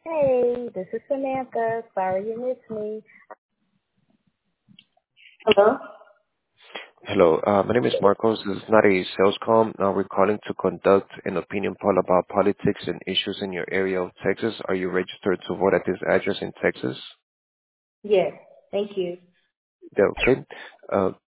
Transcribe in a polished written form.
Hey, this is Samantha. Sorry you missed me. Hello? Hello, my name is Marcos. This is not a sales call. We're calling to conduct an opinion poll about politics and issues in your area of Texas. Are you registered to vote at this address in Texas? Yes, thank you. Yeah, okay.